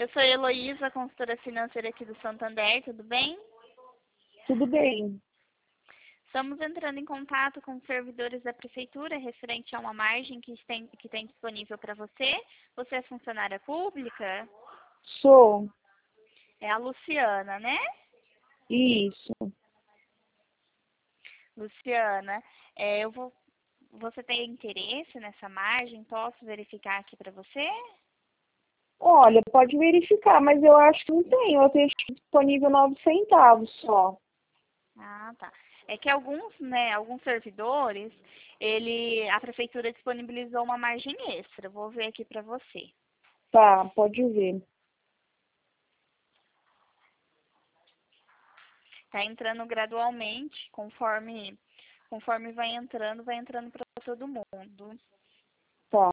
Eu sou Heloísa, consultora financeira aqui do Santander, tudo bem? Tudo bem. Estamos entrando em contato com os servidores da Prefeitura referente a uma margem que tem disponível para você. Você é funcionária pública? Sou. É a Luciana, né? Isso. Luciana, você tem interesse nessa margem? Posso verificar aqui para você? Olha, pode verificar, mas eu acho que não tem. Eu tenho disponível 9 centavos só. Ah, tá. É que alguns servidores, a prefeitura disponibilizou uma margem extra. Vou ver aqui para você. Tá, pode ver. Tá entrando gradualmente, conforme vai entrando para todo mundo. Tá.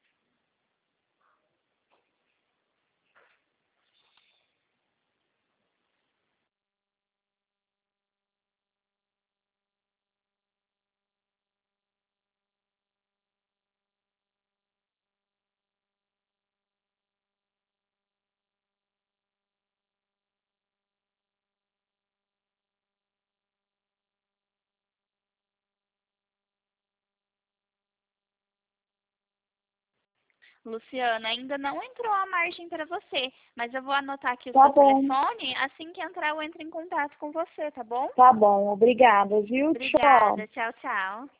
Luciana, ainda não entrou a margem para você, mas eu vou anotar aqui o Tá seu bom. telefone. Assim que entrar, eu entro em contato com você, tá bom? Tá bom. Obrigada, viu? Tchau. Obrigada. Tchau, tchau.